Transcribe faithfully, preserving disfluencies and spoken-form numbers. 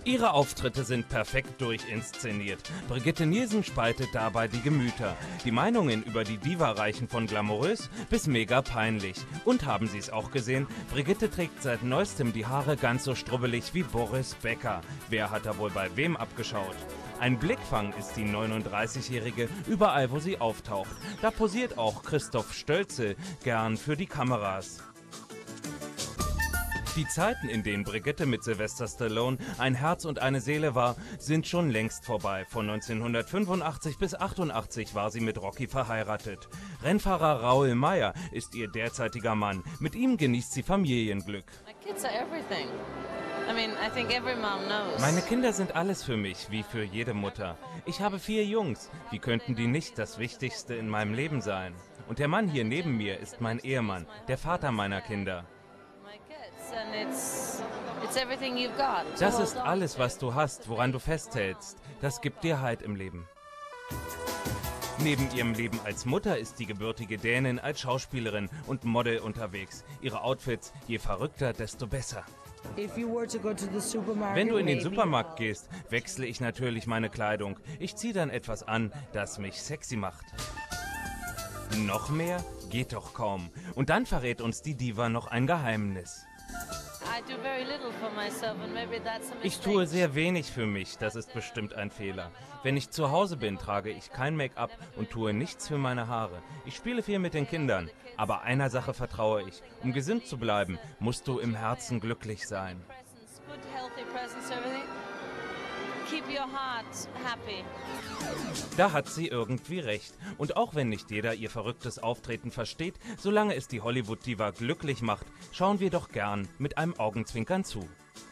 Ihre Auftritte sind perfekt durchinszeniert. Brigitte Nielsen spaltet dabei die Gemüter. Die Meinungen über die Diva reichen von glamourös bis mega peinlich. Und haben Sie es auch gesehen? Brigitte trägt seit neuestem die Haare ganz so strubbelig wie Boris Becker. Wer hat da wohl bei wem abgeschaut? Ein Blickfang ist die neununddreißigjährige überall, wo sie auftaucht. Da posiert auch Christoph Stölzl gern für die Kameras. Die Zeiten, in denen Brigitte mit Sylvester Stallone ein Herz und eine Seele war, sind schon längst vorbei. Von neunzehnhundertfünfundachtzig bis achtundachtzig war sie mit Rocky verheiratet. Rennfahrer Raoul Meyer ist ihr derzeitiger Mann. Mit ihm genießt sie Familienglück. Meine Kinder sind alles für mich, wie für jede Mutter. Ich habe vier Jungs. Wie könnten die nicht das Wichtigste in meinem Leben sein? Und der Mann hier neben mir ist mein Ehemann, der Vater meiner Kinder. Das ist alles, was du hast, woran du festhältst. Das gibt dir Halt im Leben. Neben ihrem Leben als Mutter ist die gebürtige Dänin als Schauspielerin und Model unterwegs. Ihre Outfits, je verrückter, desto besser. Wenn du in den Supermarkt gehst, wechsle ich natürlich meine Kleidung. Ich ziehe dann etwas an, das mich sexy macht. Noch mehr? Geht doch kaum. Und dann verrät uns die Diva noch ein Geheimnis. Ich tue sehr wenig für mich, das ist bestimmt ein Fehler. Wenn ich zu Hause bin, trage ich kein Make-up und tue nichts für meine Haare. Ich spiele viel mit den Kindern, aber einer Sache vertraue ich. Um gesund zu bleiben, musst du im Herzen glücklich sein. Da hat sie irgendwie recht. Und auch wenn nicht jeder ihr verrücktes Auftreten versteht, solange es die Hollywood-Diva glücklich macht, schauen wir doch gern mit einem Augenzwinkern zu.